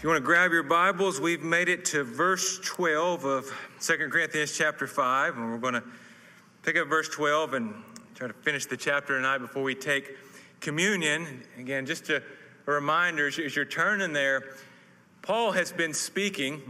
you want to grab your Bibles, we've made it to verse 12 of 2 Corinthians chapter 5, and we're going to pick up verse 12 and try to finish the chapter tonight before we take communion. Again, just a reminder, as you're turning there, Paul has been speaking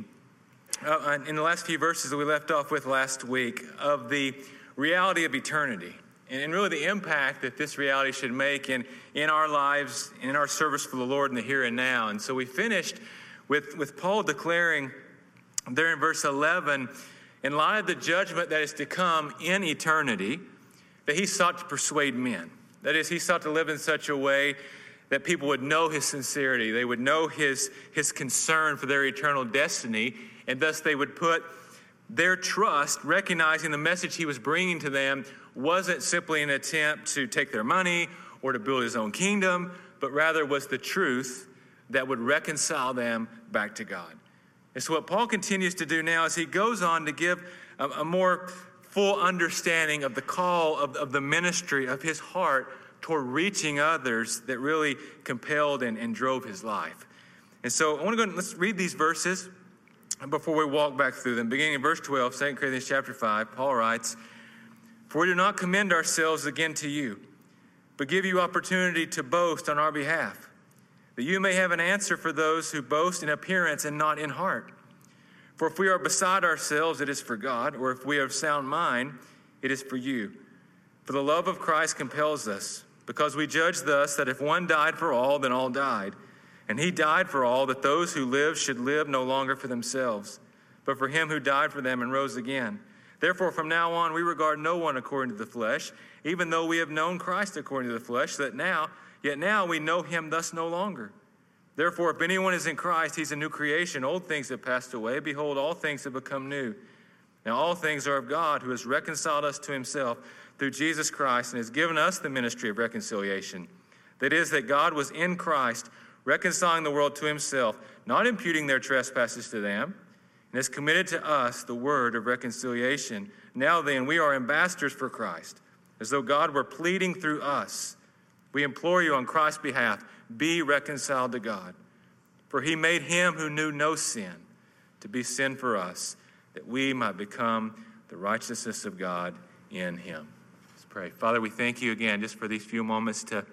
in the last few verses that we left off with last week of the reality of eternity and really the impact that this reality should make in our lives, in our service for the Lord in the here and now. And so we finished with Paul declaring there in verse 11, in light of the judgment that is to come in eternity, that he sought to persuade men. That is, he sought to live in such a way that people would know his sincerity. They would know his concern for their eternal destiny, and thus they would put their trust, recognizing the message he was bringing to them wasn't simply an attempt to take their money or to build his own kingdom, but rather was the truth that would reconcile them back to God. And so what Paul continues to do now is he goes on to give a more full understanding of the call of the ministry of his heart toward reaching others that really compelled and drove his life. And so I want to let's read these verses before we walk back through them. Beginning in verse 12, 2 Corinthians chapter 5, Paul writes, "For we do not commend ourselves again to you, but give you opportunity to boast on our behalf, that you may have an answer for those who boast in appearance and not in heart. For if we are beside ourselves, it is for God, or if we are of sound mind, it is for you. For the love of Christ compels us, because we judge thus that if one died for all, then all died. And he died for all, that those who live should live no longer for themselves, but for him who died for them and rose again. Therefore, from now on, we regard no one according to the flesh, even though we have known Christ according to the flesh, yet now we know him thus no longer. Therefore, if anyone is in Christ, he's a new creation. Old things have passed away. Behold, all things have become new. Now all things are of God, who has reconciled us to himself through Jesus Christ and has given us the ministry of reconciliation. That is, that God was in Christ, reconciling the world to himself, not imputing their trespasses to them, and has committed to us the word of reconciliation. Now then, we are ambassadors for Christ, as though God were pleading through us. We implore you on Christ's behalf, be reconciled to God. For he made him who knew no sin to be sin for us, that we might become the righteousness of God in him." Let's pray. Father, we thank you again just for these few moments to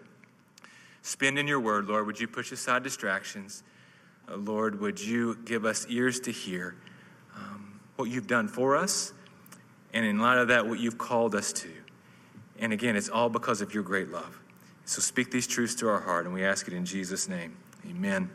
spend in your word. Lord, would you push aside distractions? Lord, would you give us ears to hear what you've done for us, and in light of that, what you've called us to. And again, it's all because of your great love. So speak these truths to our heart, and we ask it in Jesus' name. Amen.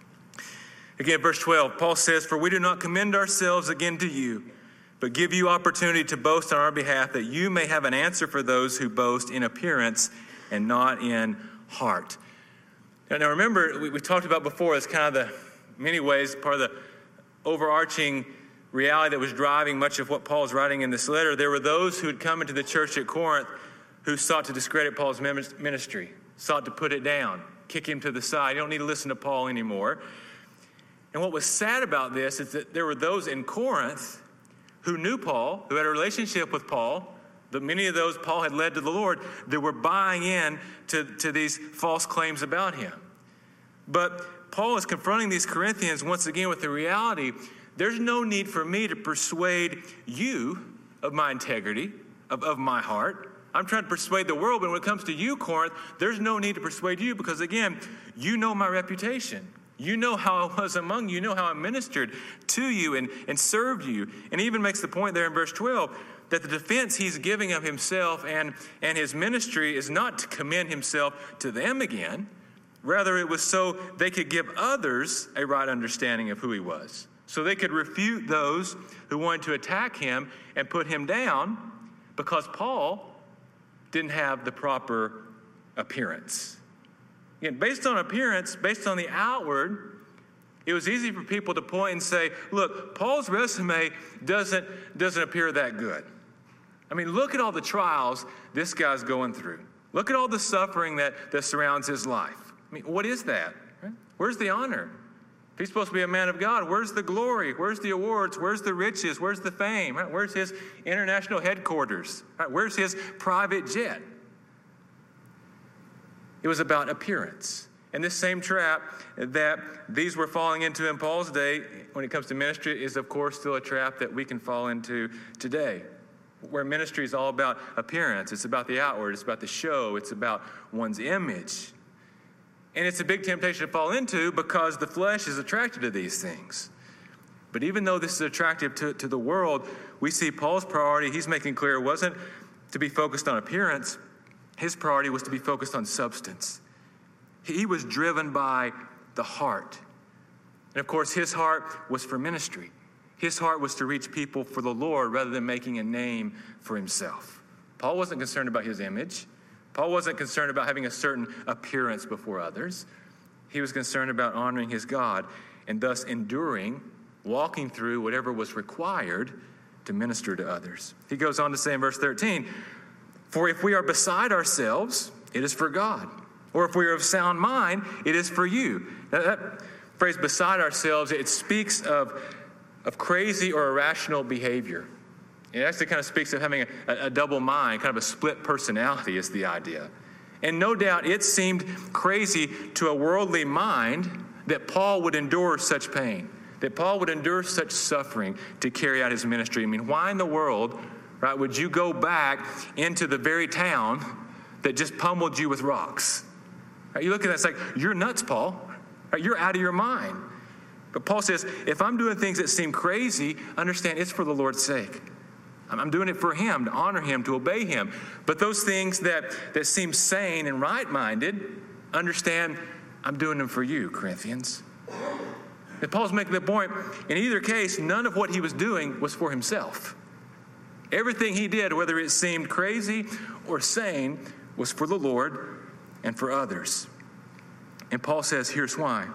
Again, verse 12, Paul says, "For we do not commend ourselves again to you, but give you opportunity to boast on our behalf, that you may have an answer for those who boast in appearance and not in heart." Now remember, we talked about before, it's kind of the, many ways, part of the overarching reality that was driving much of what Paul's writing in this letter. There were those who had come into the church at Corinth who sought to discredit Paul's ministry, sought to put it down, kick him to the side. You don't need to listen to Paul anymore. And what was sad about this is that there were those in Corinth who knew Paul, who had a relationship with Paul, but many of those Paul had led to the Lord, that were buying in to these false claims about him. But Paul is confronting these Corinthians once again with the reality, there's no need for me to persuade you of my integrity, of my heart. I'm trying to persuade the world, but when it comes to you, Corinth, there's no need to persuade you because, again, you know my reputation. You know how I was among you. You know how I ministered to you and served you. And he even makes the point there in verse 12 that the defense he's giving of himself and his ministry is not to commend himself to them again. Rather, it was so they could give others a right understanding of who he was. So they could refute those who wanted to attack him and put him down because Paul didn't have the proper appearance. Again, based on appearance, based on the outward, it was easy for people to point and say, look, Paul's resume doesn't appear that good. I mean, look at all the trials this guy's going through. Look at all the suffering that surrounds his life. I mean, what is that? Where's the honor? If he's supposed to be a man of God, where's the glory? Where's the awards? Where's the riches? Where's the fame? Right? Where's his international headquarters? Right? Where's his private jet? It was about appearance. And this same trap that these were falling into in Paul's day when it comes to ministry is, of course, still a trap that we can fall into today, where ministry is all about appearance. It's about the outward. It's about the show. It's about one's image. And it's a big temptation to fall into because the flesh is attracted to these things. But even though this is attractive to the world, we see Paul's priority, he's making clear, wasn't to be focused on appearance. His priority was to be focused on substance. He was driven by the heart. And of course, his heart was for ministry. His heart was to reach people for the Lord rather than making a name for himself. Paul wasn't concerned about his image. Paul wasn't concerned about having a certain appearance before others. He was concerned about honoring his God and thus enduring, walking through whatever was required to minister to others. He goes on to say in verse 13, "For if we are beside ourselves, it is for God. Or if we are of sound mind, it is for you." Now, that phrase, beside ourselves, it speaks of crazy or irrational behavior. It actually kind of speaks of having a double mind, kind of a split personality is the idea. And no doubt it seemed crazy to a worldly mind that Paul would endure such pain, that Paul would endure such suffering to carry out his ministry. I mean, why in the world, right, would you go back into the very town that just pummeled you with rocks? Right, you look at that, it's like, you're nuts, Paul. Right, you're out of your mind. But Paul says, if I'm doing things that seem crazy, understand it's for the Lord's sake. I'm doing it for him, to honor him, to obey him. But those things that seem sane and right-minded, understand I'm doing them for you, Corinthians. And Paul's making the point, in either case, none of what he was doing was for himself. Everything he did, whether it seemed crazy or sane, was for the Lord and for others. And Paul says, here's why.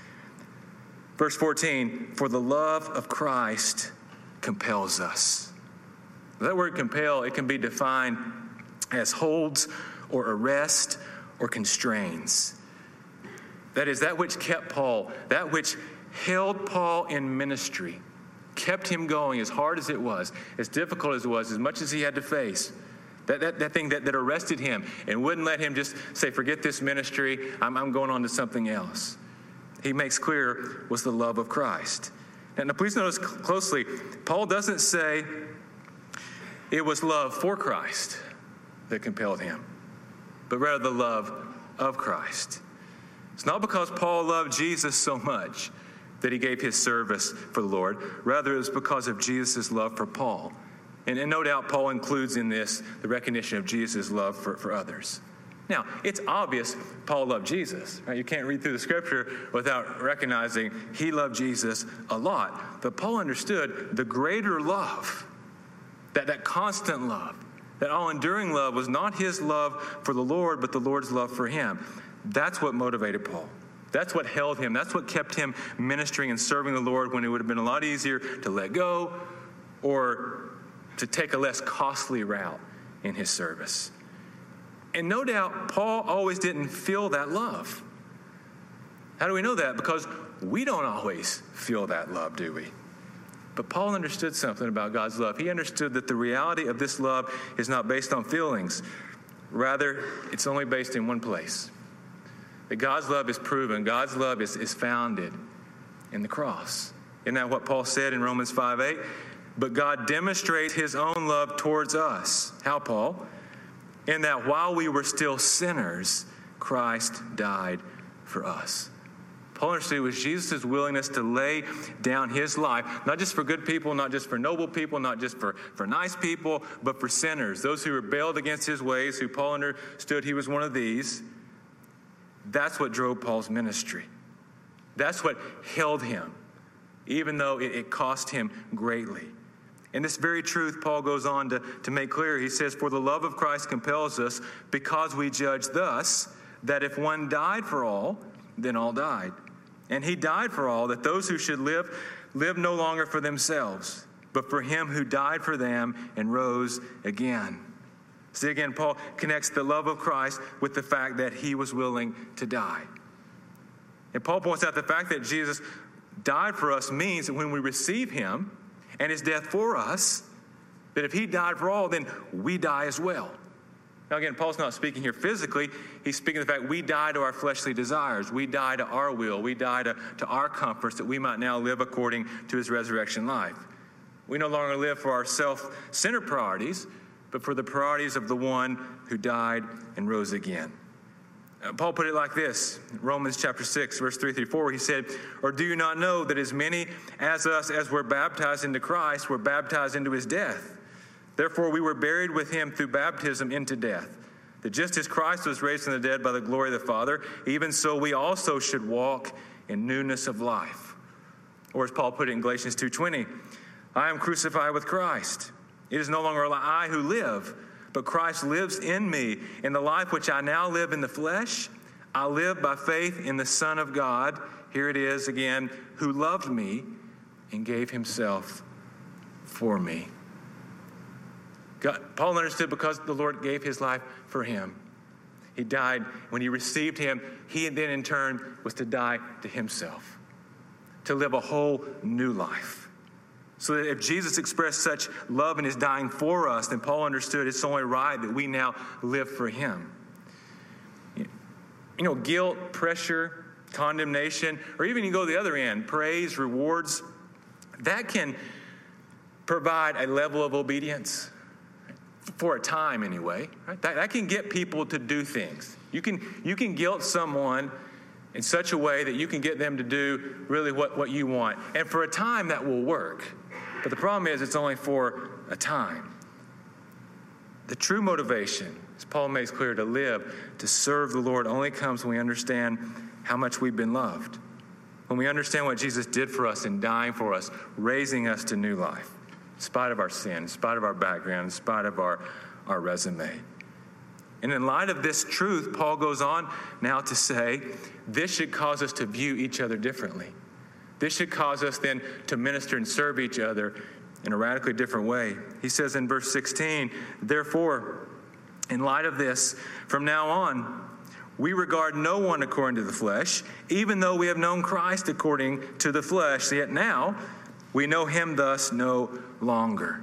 Verse 14, "For the love of Christ compels us." That word compel, it can be defined as holds or arrest or constrains. That is, that which kept Paul, that which held Paul in ministry, kept him going as hard as it was, as difficult as it was, as much as he had to face. That thing that arrested him and wouldn't let him just say, forget this ministry, I'm going on to something else. He makes clear was the love of Christ. Now please notice closely, Paul doesn't say it was love for Christ that compelled him, but rather the love of Christ. It's not because Paul loved Jesus so much that he gave his service for the Lord. Rather, it was because of Jesus' love for Paul. And no doubt Paul includes in this the recognition of Jesus' love for others. Now, it's obvious Paul loved Jesus. Right? You can't read through the scripture without recognizing he loved Jesus a lot. But Paul understood the greater love, that constant love, that all-enduring love was not his love for the Lord, but the Lord's love for him. That's what motivated Paul. That's what held him. That's what kept him ministering and serving the Lord when it would have been a lot easier to let go or to take a less costly route in his service. And no doubt, Paul always didn't feel that love. How do we know that? Because we don't always feel that love, do we? But Paul understood something about God's love. He understood that the reality of this love is not based on feelings. Rather, it's only based in one place. That God's love is proven. God's love is founded in the cross. Isn't that what Paul said in Romans 5:8? But God demonstrates his own love towards us. How, Paul? In that while we were still sinners, Christ died for us. Paul understood it was Jesus' willingness to lay down his life, not just for good people, not just for noble people, not just for nice people, but for sinners, those who rebelled against his ways, who Paul understood he was one of these. That's what drove Paul's ministry. That's what held him, even though it cost him greatly. And this very truth Paul goes on to make clear. He says, "For the love of Christ compels us, because we judge thus, that if one died for all, then all died. And he died for all, that those who should live no longer for themselves, but for him who died for them and rose again." See, again, Paul connects the love of Christ with the fact that he was willing to die. And Paul points out the fact that Jesus died for us means that when we receive him and his death for us, that if he died for all, then we die as well. Now again, Paul's not speaking here physically. He's speaking of the fact we die to our fleshly desires. We die to our will. We die to our comforts that we might now live according to his resurrection life. We no longer live for our self-centered priorities, but for the priorities of the one who died and rose again. Paul put it like this, Romans chapter 6, verse 3 through 4, he said, "Or do you not know that as many as us as were baptized into Christ were baptized into his death? Therefore we were buried with him through baptism into death, that just as Christ was raised from the dead by the glory of the Father, even so we also should walk in newness of life." Or as Paul put it in Galatians 2:20, "I am crucified with Christ. It is no longer I who live, but Christ lives in me. In the life which I now live in the flesh, I live by faith in the Son of God," here it is again, "who loved me and gave himself for me." Paul understood because the Lord gave his life for him. He died. When he received him, he then in turn was to die to himself, to live a whole new life. So that if Jesus expressed such love in his dying for us, then Paul understood it's only right that we now live for him. You know, guilt, pressure, condemnation, or even you go to the other end, praise, rewards, that can provide a level of obedience for a time anyway. Right? That can get people to do things. You can guilt someone in such a way that you can get them to do really what you want. And for a time that will work. But the problem is it's only for a time. The true motivation, as Paul makes clear, to live, to serve the Lord only comes when we understand how much we've been loved. When we understand what Jesus did for us in dying for us, raising us to new life, in spite of our sin, in spite of our background, in spite of our resume. And in light of this truth, Paul goes on now to say, this should cause us to view each other differently. This should cause us then to minister and serve each other in a radically different way. He says in verse 16, "Therefore, in light of this, from now on, we regard no one according to the flesh, even though we have known Christ according to the flesh. Yet now we know him thus no longer."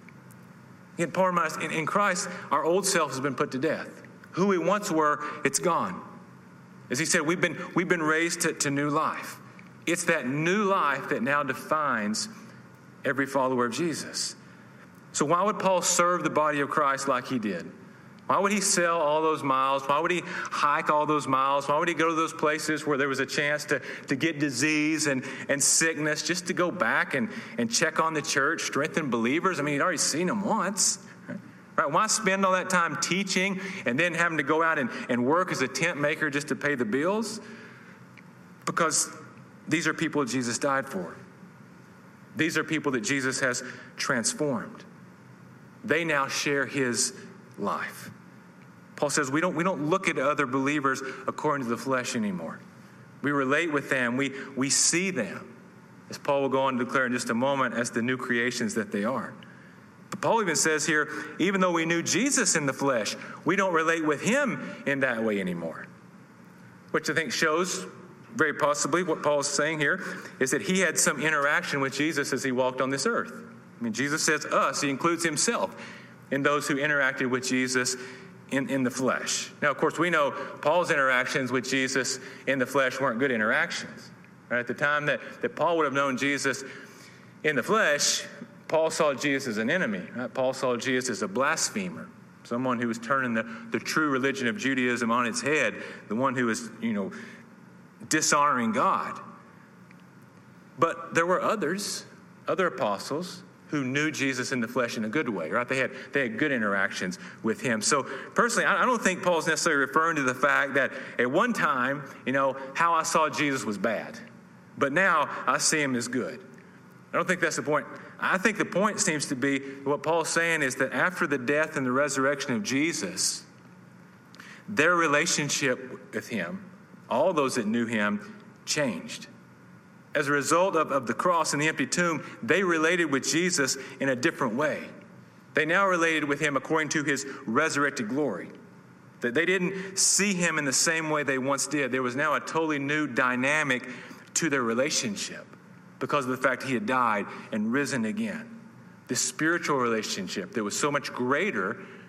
Again, Paul reminds us, in Christ, our old self has been put to death. Who we once were, it's gone. As he said, we've been raised to new life. It's that new life that now defines every follower of Jesus. So why would Paul serve the body of Christ like he did? Why would he sell all those miles? Why would he hike all those miles? Why would he go to those places where there was a chance to get disease and sickness, just to go back and check on the church, strengthen believers? I mean, he'd already seen them once. Right? Why spend all that time teaching and then having to go out and work as a tent maker just to pay the bills? Because these are people Jesus died for. These are people that Jesus has transformed. They now share his life. Paul says we don't look at other believers according to the flesh anymore. We relate with them. We see them, as Paul will go on to declare in just a moment, as the new creations that they are. But Paul even says here, even though we knew Jesus in the flesh, we don't relate with him in that way anymore. Which I think shows, very possibly, what Paul is saying here is that he had some interaction with Jesus as he walked on this earth. I mean, Jesus says us. He includes himself in those who interacted with Jesus in the flesh. Now, of course, we know Paul's interactions with Jesus in the flesh weren't good interactions. Right? At the time that Paul would have known Jesus in the flesh, Paul saw Jesus as an enemy. Right? Paul saw Jesus as a blasphemer, someone who was turning the true religion of Judaism on its head, the one who was, dishonoring God. But there were other apostles who knew Jesus in the flesh in a good way, right? They had good interactions with him. So personally, I don't think Paul's necessarily referring to the fact that at one time, how I saw Jesus was bad, but now I see him as good. I don't think that's the point. I think the point seems to be what Paul's saying is that after the death and the resurrection of Jesus, their relationship with him, all those that knew him, changed. As a result of the cross and the empty tomb, they related with Jesus in a different way. They now related with him according to his resurrected glory. That they didn't see him in the same way they once did. There was now a totally new dynamic to their relationship because of the fact he had died and risen again. This spiritual relationship that was so much greater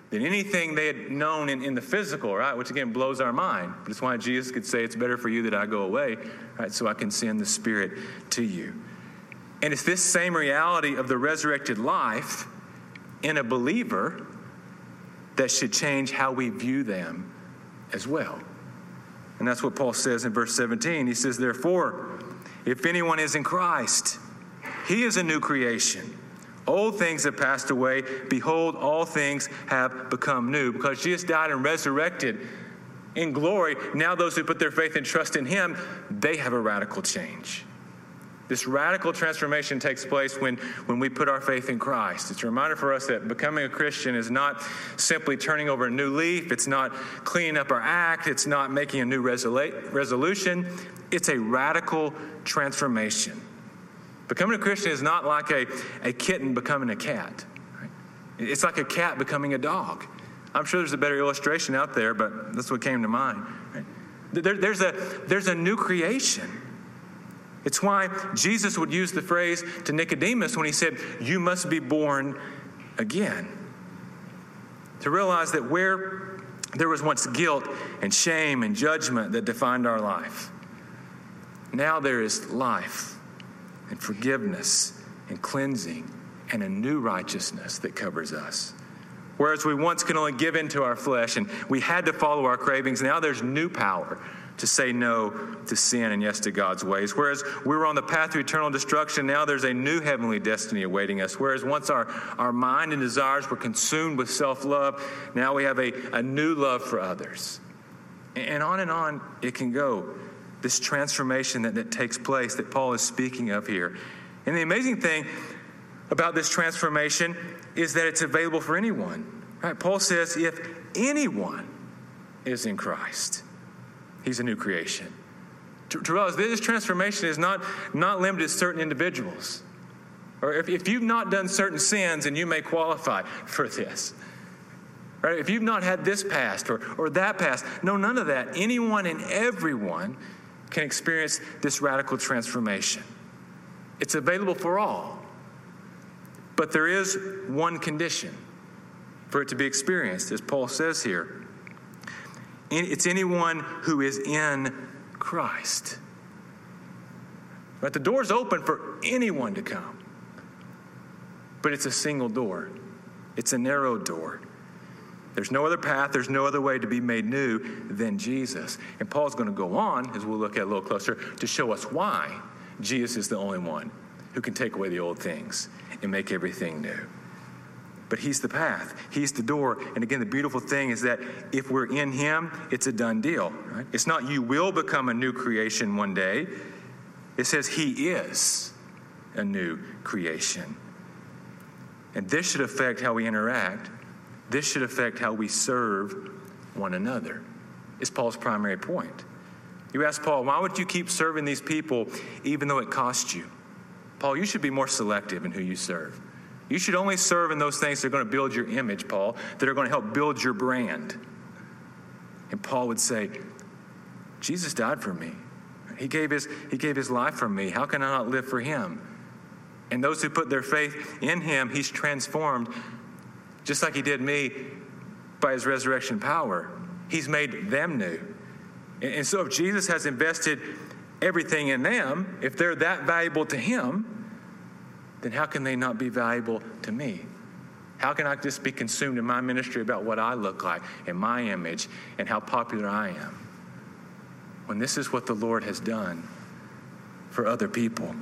than anything they had known in the physical, right? Which again blows our mind. But it's why Jesus could say, it's better for you that I go away, right? So I can send the Spirit to you. And it's this same reality of the resurrected life in a believer that should change how we view them as well. And that's what Paul says in verse 17. He says, therefore, if anyone is in Christ, he is a new creation. Old things have passed away. Behold, all things have become new. Because Jesus died and resurrected in glory, now those who put their faith and trust in him, they have a radical change. This radical transformation takes place when we put our faith in Christ. It's a reminder for us that becoming a Christian is not simply turning over a new leaf. It's not cleaning up our act. It's not making a new resolution. It's a radical transformation. Becoming a Christian is not like a kitten becoming a cat. Right? It's like a cat becoming a dog. I'm sure there's a better illustration out there, but that's what came to mind. Right? There's a new creation. It's why Jesus would use the phrase to Nicodemus when he said, you must be born again. To realize that where there was once guilt and shame and judgment that defined our life, now there is life and forgiveness and cleansing and a new righteousness that covers us. Whereas we once could only give into our flesh and we had to follow our cravings, now there's new power to say no to sin and yes to God's ways. Whereas we were on the path to eternal destruction, now there's a new heavenly destiny awaiting us. Whereas once our mind and desires were consumed with self-love, now we have a new love for others. And on it can go. This transformation that takes place that Paul is speaking of here. And the amazing thing about this transformation is that it's available for anyone. Right? Paul says if anyone is in Christ, he's a new creation. To realize this transformation is not limited to certain individuals. Or if you've not done certain sins, and you may qualify for this. Right? If you've not had this past or that past, no, none of that. Anyone and everyone can experience this radical transformation. It's available for all. But there is one condition for it to be experienced, as Paul says here. It's anyone who is in Christ. Right? The door's open for anyone to come. But it's a single door. It's a narrow door. There's no other path, there's no other way to be made new than Jesus. And Paul's going to go on, as we'll look at a little closer, to show us why Jesus is the only one who can take away the old things and make everything new. But he's the path, he's the door. And again, the beautiful thing is that if we're in him, it's a done deal. Right? It's not you will become a new creation one day. It says he is a new creation. And this should affect how we interact. This should affect how we serve one another, is Paul's primary point. You ask Paul, why would you keep serving these people even though it costs you? Paul, you should be more selective in who you serve. You should only serve in those things that are going to build your image, Paul, that are going to help build your brand. And Paul would say, Jesus died for me. He gave his life for me. How can I not live for him? And those who put their faith in him, he's transformed just like he did me by his resurrection power. He's made them new. And so if Jesus has invested everything in them, if they're that valuable to him, then how can they not be valuable to me? How can I just be consumed in my ministry about what I look like and my image and how popular I am, when this is what the Lord has done for other people?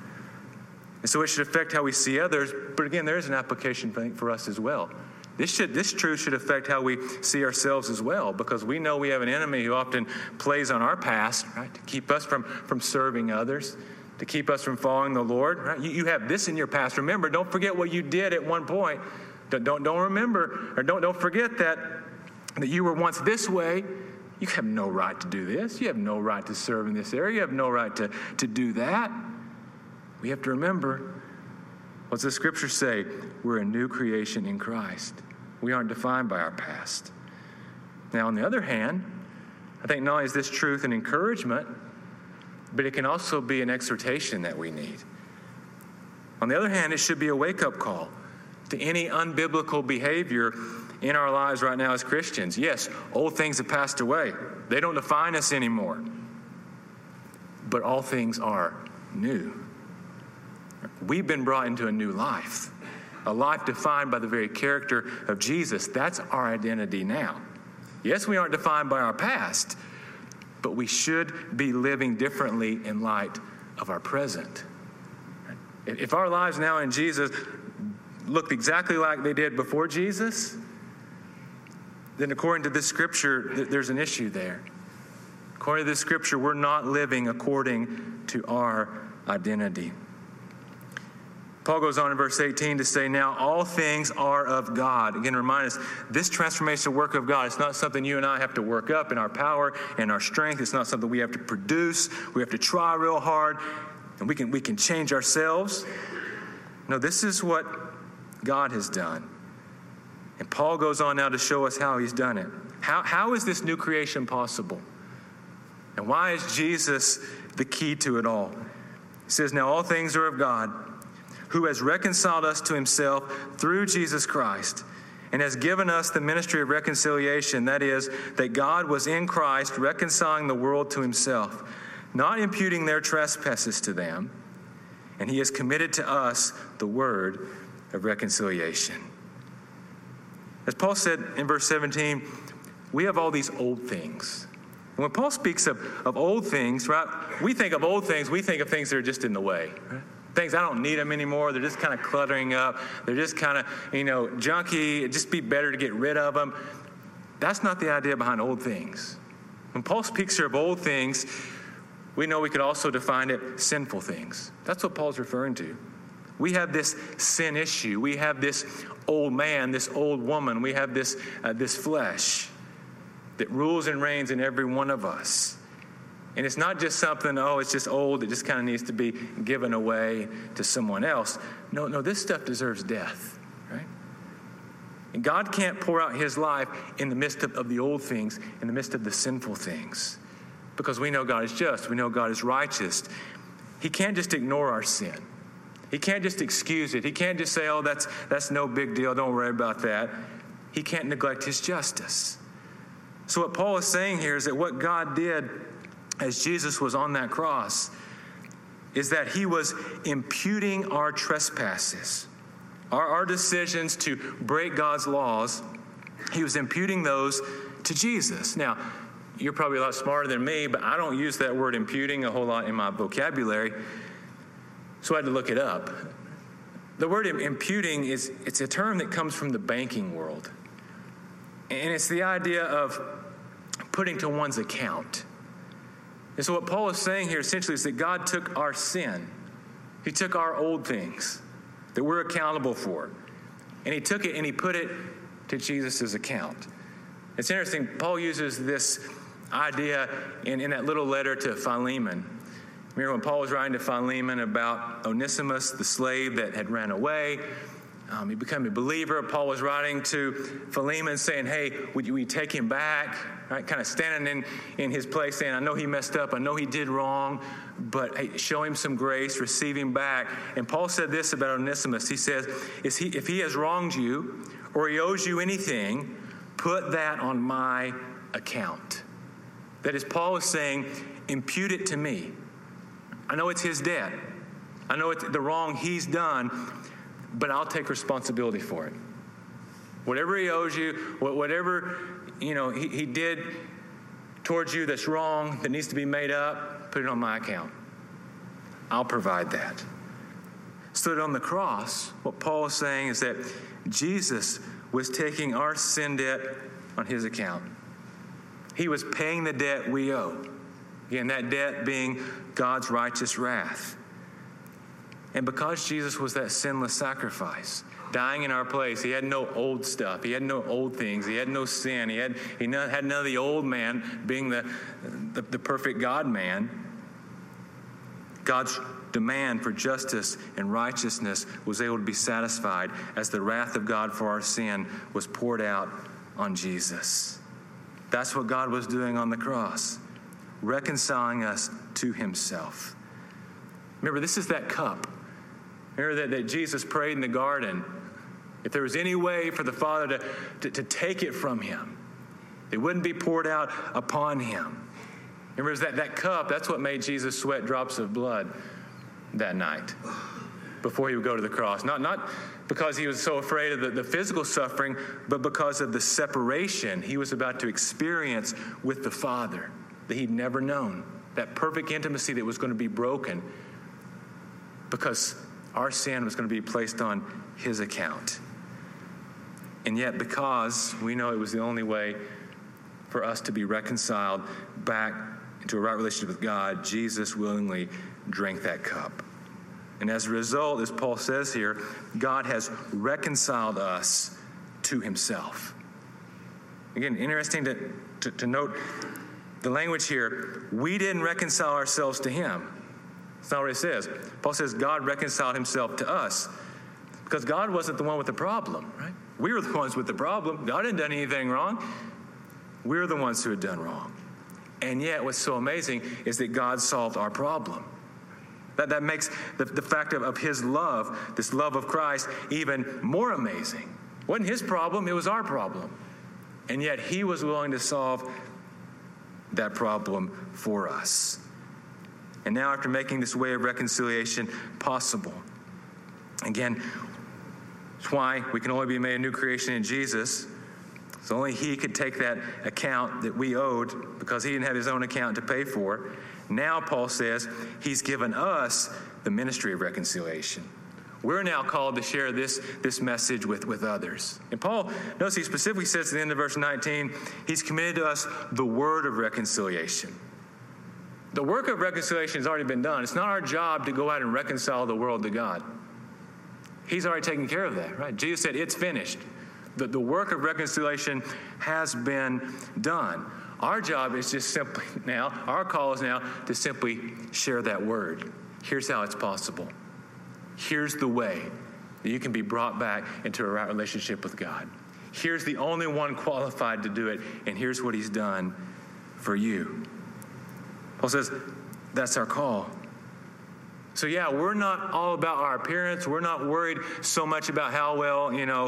And so it should affect how we see others, but again, there is an application for us as well. This truth should affect how we see ourselves as well, because we know we have an enemy who often plays on our past, right, to keep us from serving others, to keep us from following the Lord. Right? You have this in your past. Remember, don't forget what you did at one point. Don't remember, or don't forget that you were once this way. You have no right to do this. You have no right to serve in this area. You have no right to do that. We have to remember, what's the scripture say? We're a new creation in Christ. We aren't defined by our past. Now, on the other hand, I think not only is this truth an encouragement, but it can also be an exhortation that we need. On the other hand, it should be a wake-up call to any unbiblical behavior in our lives right now as Christians. Yes, old things have passed away. They don't define us anymore. But all things are new. We've been brought into a new life, a life defined by the very character of Jesus. That's our identity now. Yes, we aren't defined by our past, but we should be living differently in light of our present. If our lives now in Jesus look exactly like they did before Jesus, then according to this scripture, there's an issue there. According to this scripture, we're not living according to our identity. Paul goes on in verse 18 to say, now all things are of God. Again, remind us, this transformational work of God, it's not something you and I have to work up in our power and our strength. It's not something we have to produce. We have to try real hard, and we can change ourselves. No, this is what God has done. And Paul goes on now to show us how he's done it. How is this new creation possible? And why is Jesus the key to it all? He says, now all things are of God, who has reconciled us to himself through Jesus Christ, and has given us the ministry of reconciliation. That is, that God was in Christ reconciling the world to himself, not imputing their trespasses to them, and he has committed to us the word of reconciliation. As Paul said in verse 17, we have all these old things. And when Paul speaks of old things, right, we think of old things, we think of things that are just in the way. Right? Things, I don't need them anymore. They're just kind of cluttering up. They're just kind of, junky. It'd just be better to get rid of them. That's not the idea behind old things. When Paul speaks here of old things, we know we could also define it sinful things. That's what Paul's referring to. We have this sin issue. We have this old man, this old woman. We have this flesh that rules and reigns in every one of us. And it's not just something, it's just old, it just kind of needs to be given away to someone else. No, this stuff deserves death, right? And God can't pour out his life in the midst of the old things, in the midst of the sinful things. Because we know God is just, we know God is righteous. He can't just ignore our sin. He can't just excuse it. He can't just say, that's no big deal, don't worry about that. He can't neglect his justice. So what Paul is saying here is that what God did as Jesus was on that cross is that he was imputing our trespasses, our decisions to break God's laws. He was imputing those to Jesus. Now, you're probably a lot smarter than me, but I don't use that word imputing a whole lot in my vocabulary, so I had to look it up. The word imputing it's a term that comes from the banking world, and it's the idea of putting to one's account. And so what Paul is saying here essentially is that God took our sin. He took our old things that we're accountable for. And he took it and he put it to Jesus' account. It's interesting, Paul uses this idea in that little letter to Philemon. Remember when Paul was writing to Philemon about Onesimus, the slave that had ran away. He became a believer. Paul was writing to Philemon saying, hey, would you take him back? Right? Kind of standing in his place saying, I know he messed up. I know he did wrong, but hey, show him some grace, receive him back. And Paul said this about Onesimus. He says, if he has wronged you or he owes you anything, put that on my account. That is, Paul is saying, impute it to me. I know it's his debt. I know it's the wrong he's done, but I'll take responsibility for it. Whatever he owes you, whatever he did towards you that's wrong, that needs to be made up, put it on my account. I'll provide that. So that on the cross, what Paul is saying is that Jesus was taking our sin debt on his account. He was paying the debt we owe. Again, that debt being God's righteous wrath. And because Jesus was that sinless sacrifice, dying in our place, he had no old stuff. He had no old things. He had no sin. He had none of the old man being the perfect God-man. God's demand for justice and righteousness was able to be satisfied as the wrath of God for our sin was poured out on Jesus. That's what God was doing on the cross, reconciling us to himself. Remember, this is that cup. Remember that Jesus prayed in the garden. If there was any way for the Father to take it from him, it wouldn't be poured out upon him. Remember, that cup, that's what made Jesus sweat drops of blood that night before he would go to the cross. Not because he was so afraid of the physical suffering, but because of the separation he was about to experience with the Father that he'd never known. That perfect intimacy that was going to be broken because our sin was going to be placed on his account. And yet, because we know it was the only way for us to be reconciled back into a right relationship with God, Jesus willingly drank that cup. And as a result, as Paul says here, God has reconciled us to himself. Again, interesting to note the language here. We didn't reconcile ourselves to him. That's not what it says. Paul says God reconciled himself to us because God wasn't the one with the problem, right? We were the ones with the problem. God hadn't done anything wrong. We're the ones who had done wrong. And yet what's so amazing is that God solved our problem. That makes the fact of his love, this love of Christ, even more amazing. It wasn't his problem, it was our problem. And yet he was willing to solve that problem for us. And now after making this way of reconciliation possible, again, that's why we can only be made a new creation in Jesus. So only he could take that account that we owed because he didn't have his own account to pay for. Now, Paul says, he's given us the ministry of reconciliation. We're now called to share this message with others. And Paul, notice he specifically says at the end of verse 19, he's committed to us the word of reconciliation. The work of reconciliation has already been done. It's not our job to go out and reconcile the world to God. He's already taken care of that, right? Jesus said, it's finished. The work of reconciliation has been done. Our job is just simply now, our call is now to simply share that word. Here's how it's possible. Here's the way that you can be brought back into a right relationship with God. Here's the only one qualified to do it, and here's what he's done for you. Paul says, that's our call. So yeah, we're not all about our appearance. We're not worried so much about how well,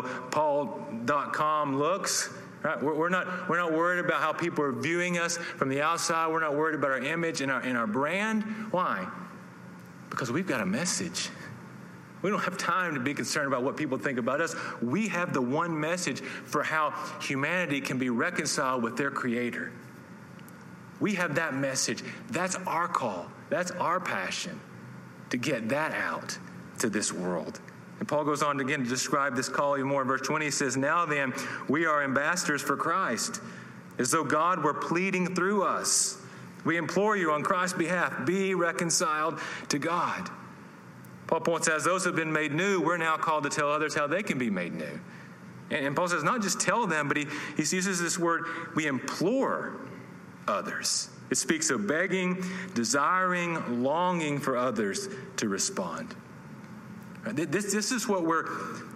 Paul.com looks. Right? We're not worried about how people are viewing us from the outside. We're not worried about our image and our brand. Why? Because we've got a message. We don't have time to be concerned about what people think about us. We have the one message for how humanity can be reconciled with their Creator. We have that message. That's our call. That's our passion, to get that out to this world. And Paul goes on again to describe this call even more. In verse 20, he says, now then, we are ambassadors for Christ, as though God were pleading through us. We implore you on Christ's behalf, be reconciled to God. Paul points out, as those who have been made new, we're now called to tell others how they can be made new. And Paul says, not just tell them, but he uses this word, we implore others. It speaks of begging, desiring, longing for others to respond. This is what we're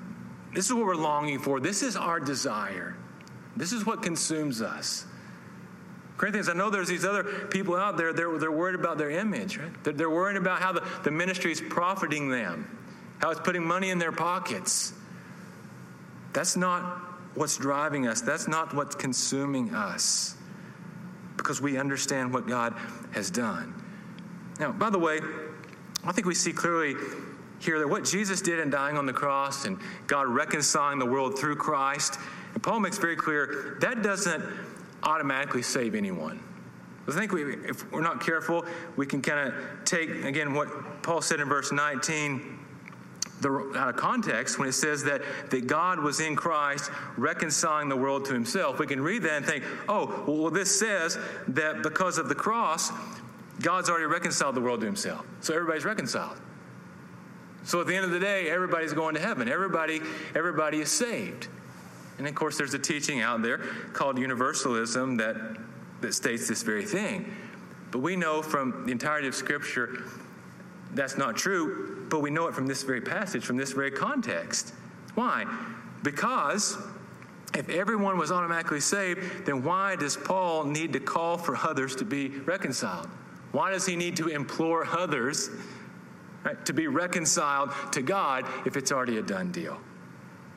longing for. This is our desire. This is what consumes us. Corinthians, I know there's these other people out there, they're worried about their image, right? They're worried about how the ministry is profiting them, how it's putting money in their pockets. That's not what's driving us. That's not what's consuming us, because we understand what God has done. Now, by the way, I think we see clearly here that what Jesus did in dying on the cross and God reconciling the world through Christ, and Paul makes very clear, that doesn't automatically save anyone. I think if we're not careful, we can kind of take, again, what Paul said in verse 19 out of context when it says that God was in Christ reconciling the world to himself. We can read that and think, oh, well, this says that because of the cross, God's already reconciled the world to himself. So everybody's reconciled. So at the end of the day, everybody's going to heaven. Everybody is saved. And of course, there's a teaching out there called universalism that states this very thing. But we know from the entirety of Scripture that's not true, but we know it from this very passage, from this very context. Why? Because if everyone was automatically saved, then why does Paul need to call for others to be reconciled? Why does he need to implore others, right, to be reconciled to God if it's already a done deal?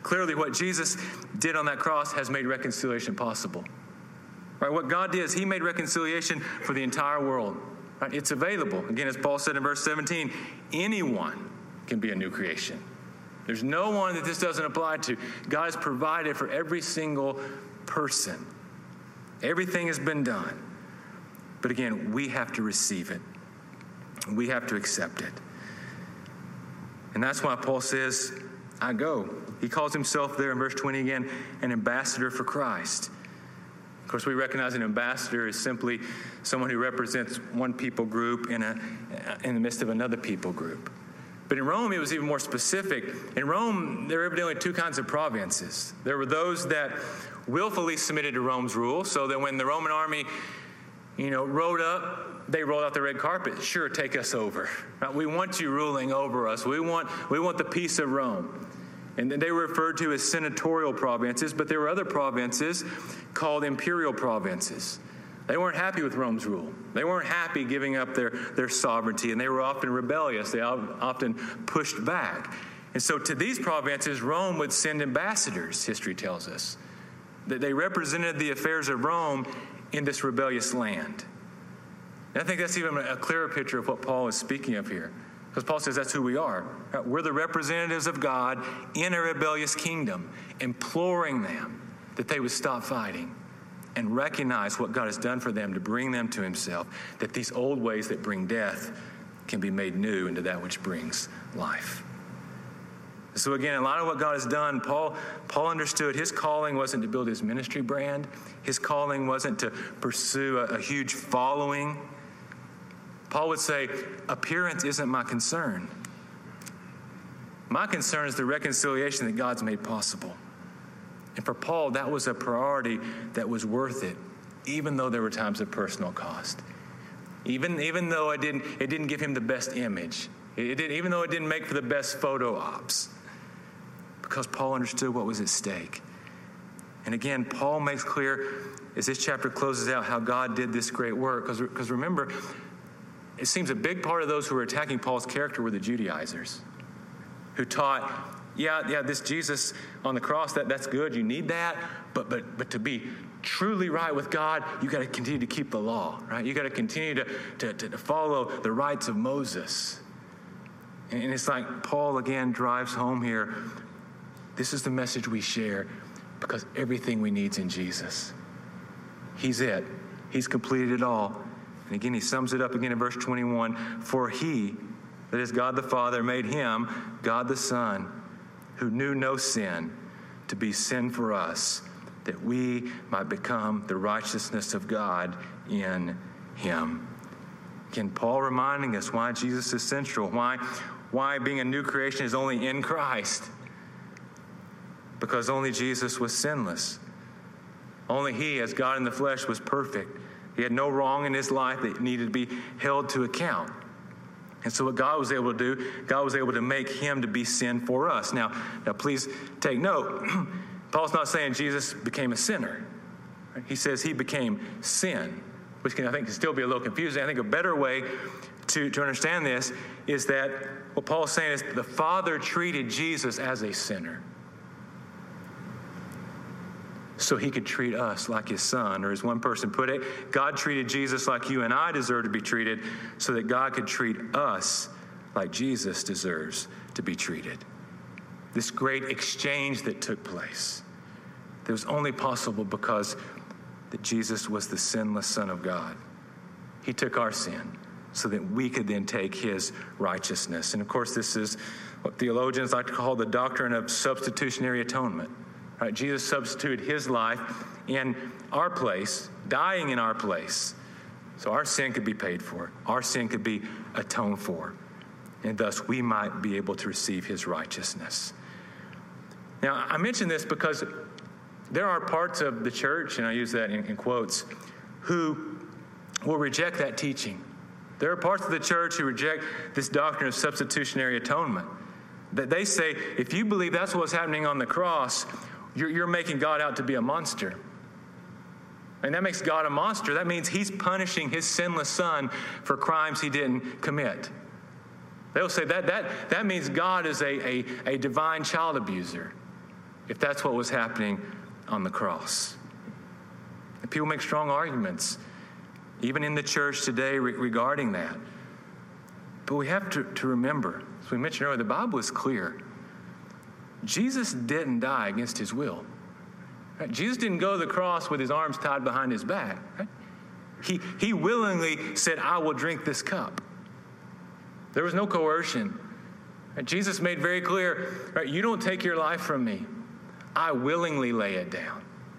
Clearly, what Jesus did on that cross has made reconciliation possible. Right? What God did is he made reconciliation for the entire world. Right? It's available. Again, as Paul said in verse 17, anyone can be a new creation. There's no one that this doesn't apply to. God has provided for every single person. Everything has been done. But again, we have to receive it. We have to accept it. And that's why Paul says, I go. He calls himself there in verse 20 again, an ambassador for Christ. Of course, we recognize an ambassador is simply someone who represents one people group in the midst of another people group. But in Rome, it was even more specific. In Rome, there were evidently two kinds of provinces. There were those that willfully submitted to Rome's rule, so that when the Roman army, rode up, they rolled out the red carpet. Sure, take us over. Right? We want you ruling over us. We want the peace of Rome. And they were referred to as senatorial provinces, but there were other provinces called imperial provinces. They weren't happy with Rome's rule. They weren't happy giving up their sovereignty, and they were often rebellious. They often pushed back. And so to these provinces, Rome would send ambassadors, history tells us. That they represented the affairs of Rome in this rebellious land. And I think that's even a clearer picture of what Paul is speaking of here. Because Paul says that's who we are. We're the representatives of God in a rebellious kingdom, imploring them that they would stop fighting and recognize what God has done for them to bring them to himself, that these old ways that bring death can be made new into that which brings life. So again, a lot of what God has done, Paul understood his calling wasn't to build his ministry brand. His calling wasn't to pursue a huge following. Paul would say, appearance isn't my concern. My concern is the reconciliation that God's made possible. And for Paul, that was a priority that was worth it, even though there were times of personal cost. Even though it didn't give him the best image. Even though it didn't make for the best photo ops. Because Paul understood what was at stake. And again, Paul makes clear as this chapter closes out how God did this great work. Because remember, it seems a big part of those who were attacking Paul's character were the Judaizers, who taught, this Jesus on the cross, that's good, you need that, but to be truly right with God, you got to continue to keep the law, right? You got to continue to follow the rights of Moses. And it's like Paul again drives home here. This is the message we share because everything we need is in Jesus. He's it. He's completed it all. And again, he sums it up again in verse 21. For he, that is God the Father, made him, God the Son, who knew no sin, to be sin for us, that we might become the righteousness of God in him. Again, Paul reminding us why Jesus is central, why being a new creation is only in Christ. Because only Jesus was sinless. Only he, as God in the flesh, was perfect. He had no wrong in his life that needed to be held to account. And so what God was able to do, God was able to make him to be sin for us. Now please take note. Paul's not saying Jesus became a sinner. He says he became sin, which I think can still be a little confusing. I think a better way to understand this is that what Paul's saying is the Father treated Jesus as a sinner, so he could treat us like his son. Or as one person put it, God treated Jesus like you and I deserve to be treated so that God could treat us like Jesus deserves to be treated. This great exchange that took place, that was only possible because that Jesus was the sinless Son of God. He took our sin so that we could then take his righteousness. And of course, this is what theologians like to call the doctrine of substitutionary atonement. Right? Jesus substituted his life in our place, dying in our place, so our sin could be paid for, our sin could be atoned for, and thus we might be able to receive his righteousness. Now, I mention this because there are parts of the church, and I use that in quotes, who will reject that teaching. There are parts of the church who reject this doctrine of substitutionary atonement. That they say, if you believe that's what's happening on the cross, you're making God out to be a monster. And that makes God a monster. That means he's punishing his sinless son for crimes he didn't commit. They'll say that means God is a divine child abuser. if that's what was happening on the cross. And people make strong arguments, even in the church today, regarding that. But we have to remember, as we mentioned earlier, the Bible is clear. Jesus didn't die against his will. Right? Jesus didn't go to the cross with his arms tied behind his back. Right? He willingly said, I will drink this cup. There was no coercion. Right? Jesus made very clear, right, you don't take your life from me. I willingly lay it down.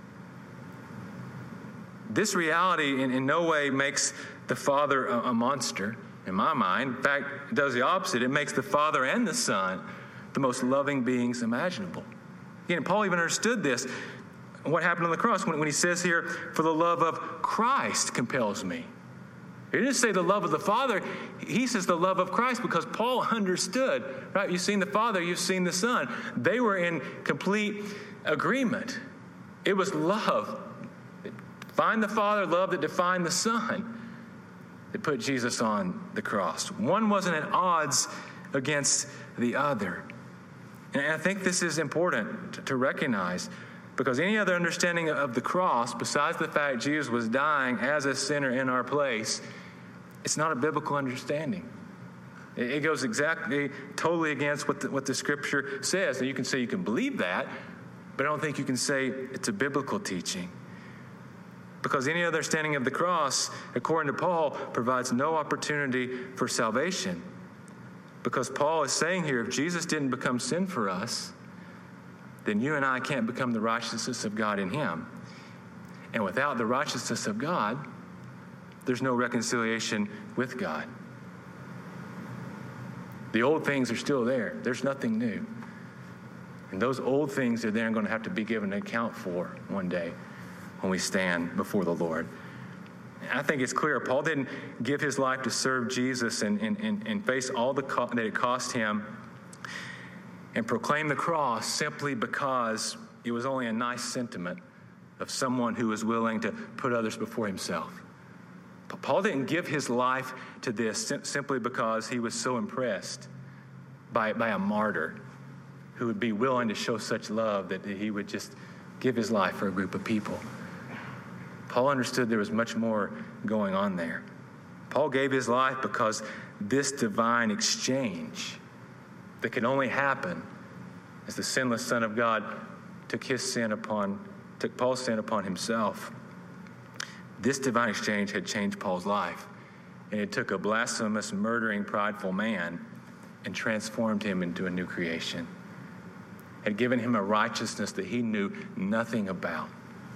This reality in no way makes the Father a monster, in my mind. In fact, it does the opposite. It makes the Father and the Son the most loving beings imaginable. Again, Paul even understood this. What happened on the cross when he says here, for the love of Christ compels me. He didn't say the love of the Father. He says the love of Christ because Paul understood, right? You've seen the Father, you've seen the Son. They were in complete agreement. It was love. Find the Father, love that defined the Son, that put Jesus on the cross. One wasn't at odds against the other. And I think this is important to recognize, because any other understanding of the cross, besides the fact Jesus was dying as a sinner in our place, it's not a biblical understanding. It goes totally against what the Scripture says. And you can say you can believe that, but I don't think you can say it's a biblical teaching. Because any other understanding of the cross, according to Paul, provides no opportunity for salvation. Because Paul is saying here, if Jesus didn't become sin for us, then you and I can't become the righteousness of God in him. And without the righteousness of God, there's no reconciliation with God. The old things are still there. There's nothing new. And those old things are there and going to have to be given an account for one day when we stand before the Lord. I think it's clear Paul didn't give his life to serve Jesus and face all that it cost him and proclaim the cross simply because it was only a nice sentiment of someone who was willing to put others before himself. But Paul didn't give his life to this simply because he was so impressed by a martyr who would be willing to show such love that he would just give his life for a group of people. Paul understood there was much more going on there. Paul gave his life because this divine exchange that could only happen as the sinless Son of God took Paul's sin upon himself. This divine exchange had changed Paul's life, and it took a blasphemous, murdering, prideful man and transformed him into a new creation. Had given him a righteousness that he knew nothing about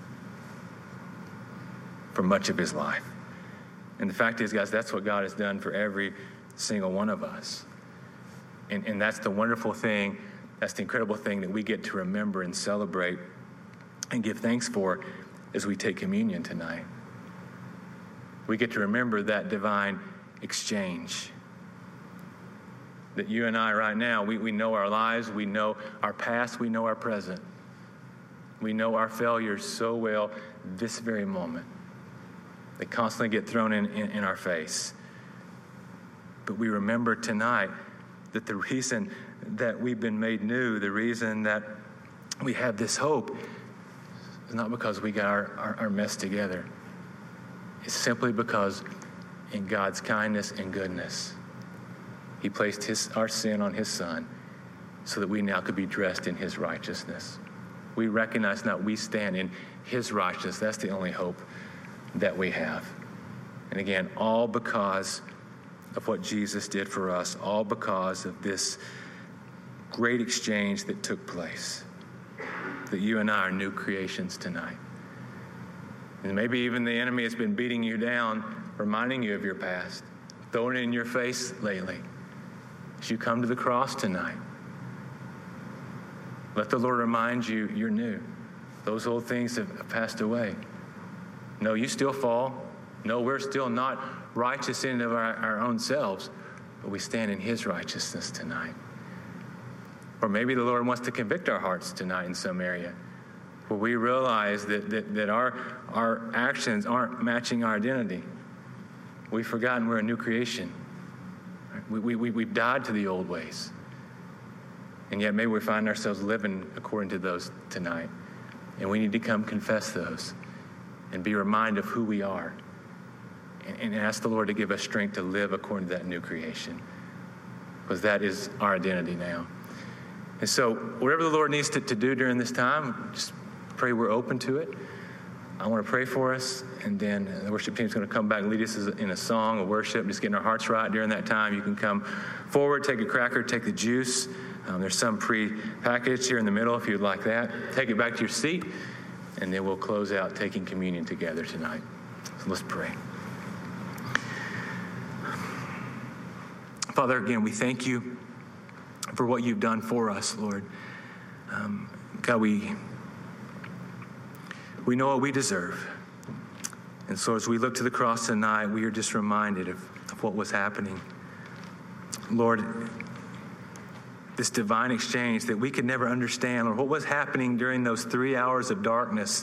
for much of his life. And the fact is, guys, that's what God has done for every single one of us. And that's the wonderful thing, that's the incredible thing that we get to remember and celebrate and give thanks for as we take communion tonight. We get to remember that divine exchange. That you and I right now, we know our lives, we know our past, we know our present. We know our failures so well this very moment. They constantly get thrown in our face. But we remember tonight that the reason that we've been made new, the reason that we have this hope, is not because we got our mess together. It's simply because in God's kindness and goodness, he placed our sin on his Son so that we now could be dressed in his righteousness. We recognize now we stand in his righteousness. That's the only hope that we have. And again, all because of what Jesus did for us, all because of this great exchange that took place, that you and I are new creations tonight. And maybe even the enemy has been beating you down, reminding you of your past, throwing it in your face lately. As you come to the cross tonight, let the Lord remind you you're new. Those old things have passed away. No, you still fall. No, we're still not righteous in of our own selves, but we stand in his righteousness tonight. Or maybe the Lord wants to convict our hearts tonight in some area where we realize that our actions aren't matching our identity. We've forgotten we're a new creation. We've died to the old ways. And yet maybe we find ourselves living according to those tonight. And we need to come confess those and be reminded of who we are and ask the Lord to give us strength to live according to that new creation, because that is our identity now. And so whatever the Lord needs to do during this time, just pray we're open to it. I want to pray for us, and then the worship team is going to come back and lead us in a song of worship, just getting our hearts right during that time. You can come forward, take a cracker, take the juice. There's some pre-packaged here in the middle if you'd like that. Take it back to your seat, and then we'll close out taking communion together tonight. So let's pray. Father, again, we thank you for what you've done for us, Lord. God, we know what we deserve. And so as we look to the cross tonight, we are just reminded of what was happening. Lord, this divine exchange that we could never understand, or what was happening during those 3 hours of darkness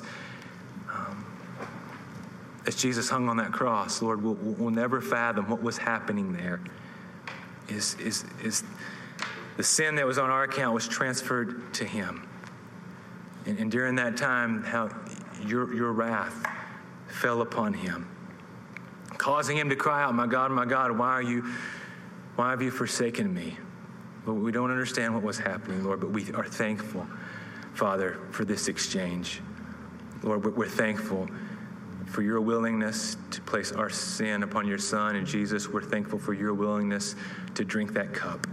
as Jesus hung on that cross, Lord, we'll never fathom what was happening there. Is the sin that was on our account was transferred to him. And during that time, how your wrath fell upon him, causing him to cry out, my God, why have you forsaken me? Lord, we don't understand what was happening, Lord, but we are thankful, Father, for this exchange. Lord, we're thankful for your willingness to place our sin upon your Son. And Jesus, we're thankful for your willingness to drink that cup.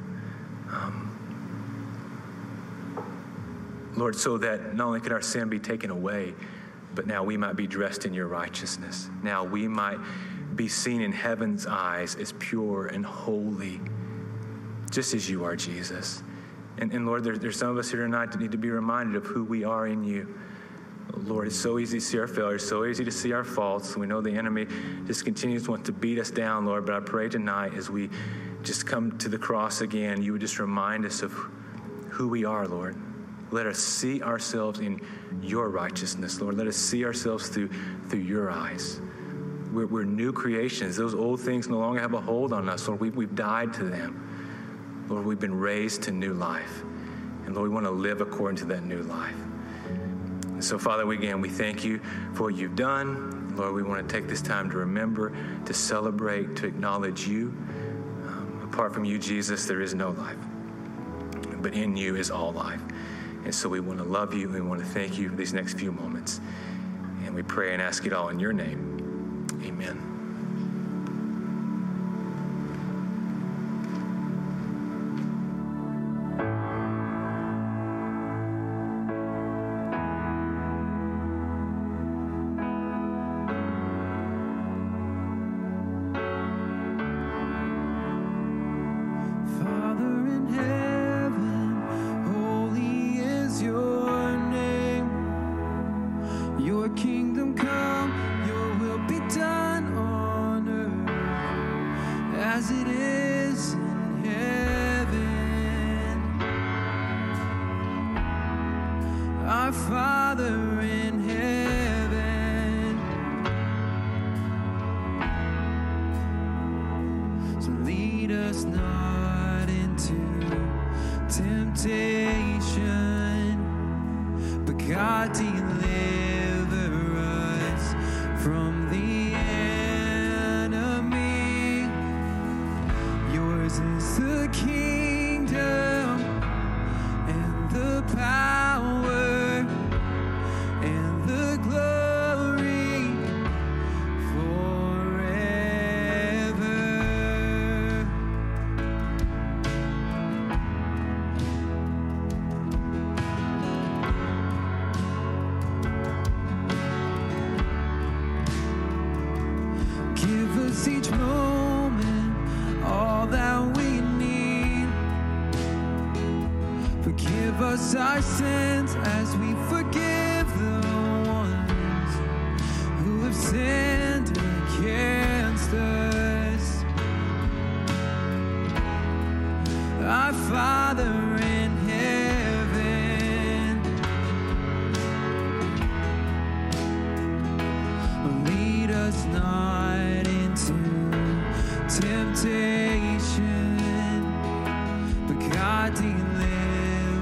Lord, so that not only could our sin be taken away, but now we might be dressed in your righteousness. Now we might be seen in heaven's eyes as pure and holy, just as you are, Jesus. And Lord, there's some of us here tonight that need to be reminded of who we are in you. Lord, it's so easy to see our failures, so easy to see our faults. We know the enemy just continues to want to beat us down, Lord, but I pray tonight as we just come to the cross again, you would just remind us of who we are, Lord. Let us see ourselves in your righteousness, Lord. Let us see ourselves through your eyes. We're new creations. Those old things no longer have a hold on us, Lord. We've died to them. Lord, we've been raised to new life. And Lord, we want to live according to that new life. And so, Father, we thank you for what you've done. Lord, we want to take this time to remember, to celebrate, to acknowledge you. Apart from you, Jesus, there is no life. But in you is all life. And so we want to love you. We want to thank you for these next few moments. And we pray and ask it all in your name. Amen. Our sins as we forgive the ones who have sinned against us. Our Father in heaven, lead us not into temptation, but God deliver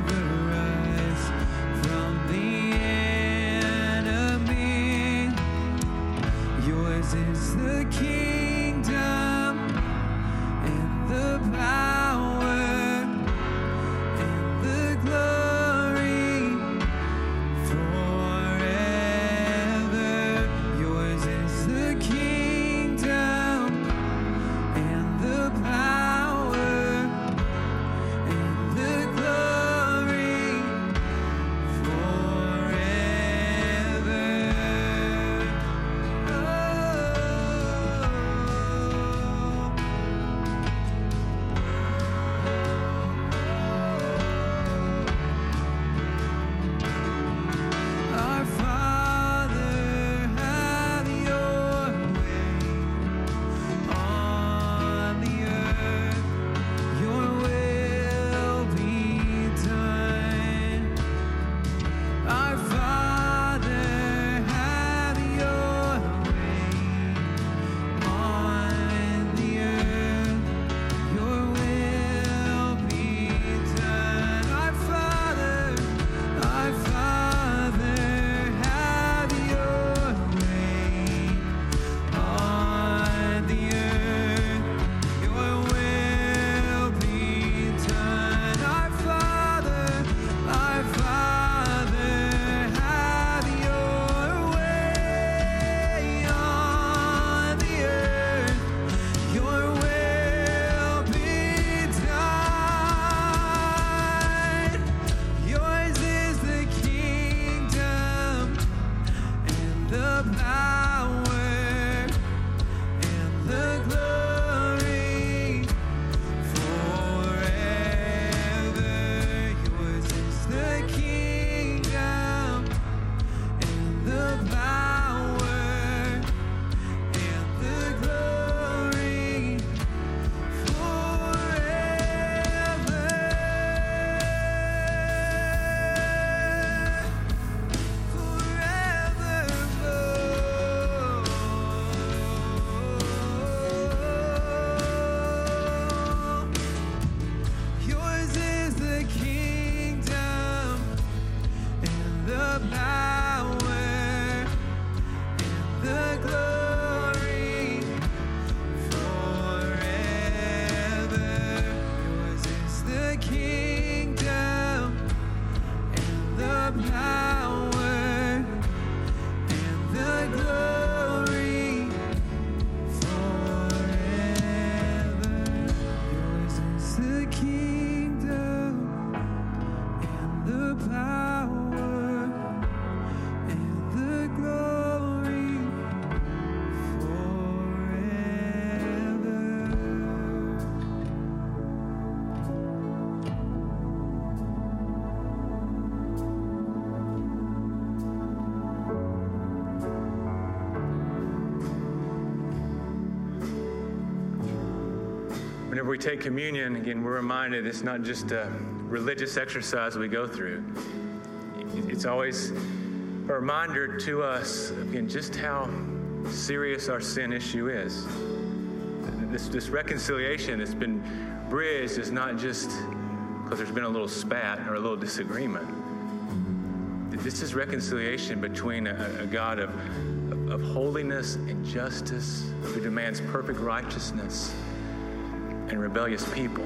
Whenever we take communion, again, we're reminded it's not just a religious exercise we go through. It's always a reminder to us, again, just how serious our sin issue is. This reconciliation that's been bridged is not just because there's been a little spat or a little disagreement. This is reconciliation between a God of holiness and justice who demands perfect righteousness and rebellious people.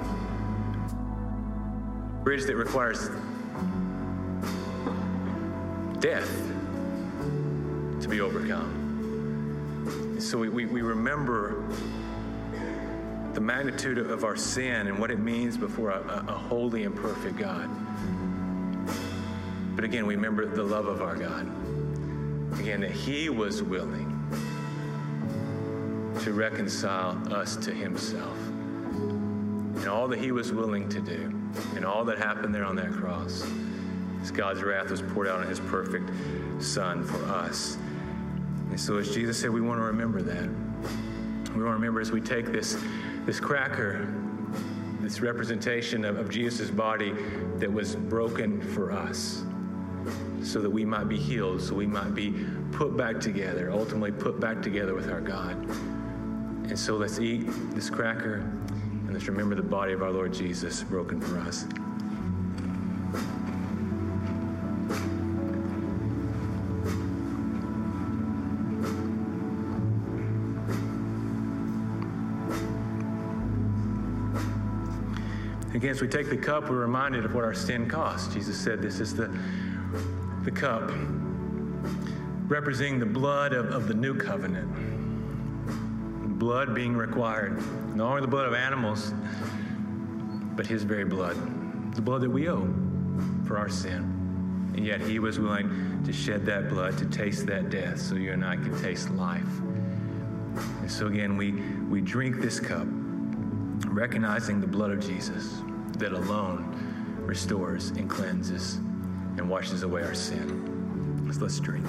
A bridge that requires death to be overcome. And so we remember the magnitude of our sin and what it means before a holy and perfect God. But again, we remember the love of our God. Again, that he was willing to reconcile us to himself. And all that he was willing to do, and all that happened there on that cross, is God's wrath was poured out on his perfect Son for us. And so as Jesus said, we want to remember that. We want to remember as we take this cracker, this representation of Jesus' body that was broken for us, so that we might be healed, so we might be put back together, ultimately put back together with our God. And so let's eat this cracker, and let's remember the body of our Lord Jesus broken for us. Again, as we take the cup, we're reminded of what our sin cost. Jesus said this is the cup representing the blood of the new covenant. Blood being required, not only the blood of animals, but his very blood. The blood that we owe for our sin. And yet he was willing to shed that blood, to taste that death, so you and I can taste life. And so again, we drink this cup, recognizing the blood of Jesus that alone restores and cleanses and washes away our sin. Let's drink.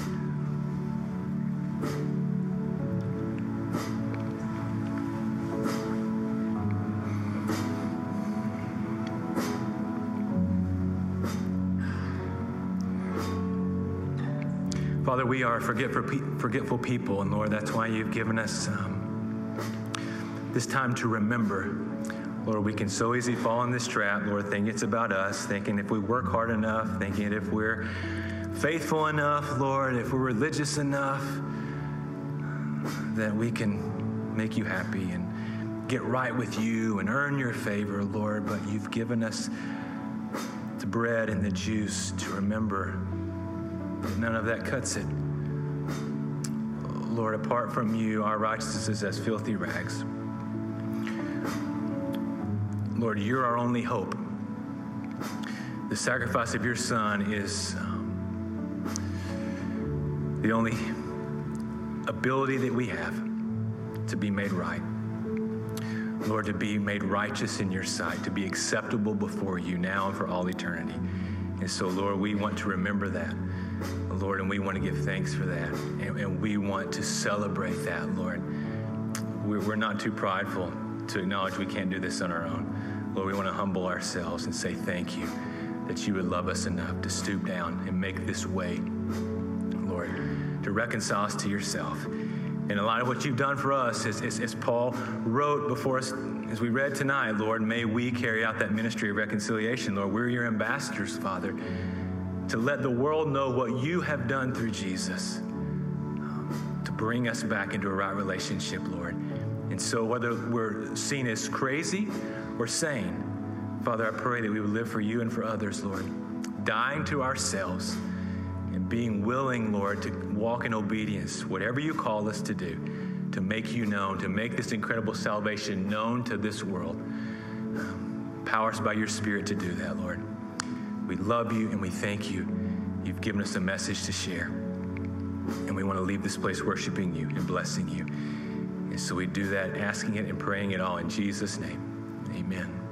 Father, we are forgetful people, and Lord, that's why you've given us this time to remember. Lord, we can so easily fall in this trap, Lord, thinking it's about us, thinking if we work hard enough, thinking if we're faithful enough, Lord, if we're religious enough, that we can make you happy and get right with you and earn your favor, Lord. But you've given us the bread and the juice to remember that none of that cuts it. Lord, apart from you, our righteousness is as filthy rags. Lord, you're our only hope. The sacrifice of your Son is the only ability that we have to be made right. Lord, to be made righteous in your sight, to be acceptable before you now and for all eternity. And so, Lord, we want to remember that, Lord, and we want to give thanks for that. And we want to celebrate that, Lord. We're not too prideful to acknowledge we can't do this on our own. Lord, we want to humble ourselves and say thank you that you would love us enough to stoop down and make this way, Lord, to reconcile us to yourself. And a lot of what you've done for us, as Paul wrote before us, as we read tonight, Lord, may we carry out that ministry of reconciliation. Lord, we're your ambassadors, Father, to let the world know what you have done through Jesus, to bring us back into a right relationship, Lord. And so whether we're seen as crazy or sane, Father, I pray that we would live for you and for others, Lord, dying to ourselves and being willing, Lord, to walk in obedience, whatever you call us to do, to make you known, to make this incredible salvation known to this world. Power us by your Spirit to do that, Lord. We love you and we thank you. You've given us a message to share. And we want to leave this place worshiping you and blessing you. And so we do that, asking it and praying it all in Jesus' name. Amen.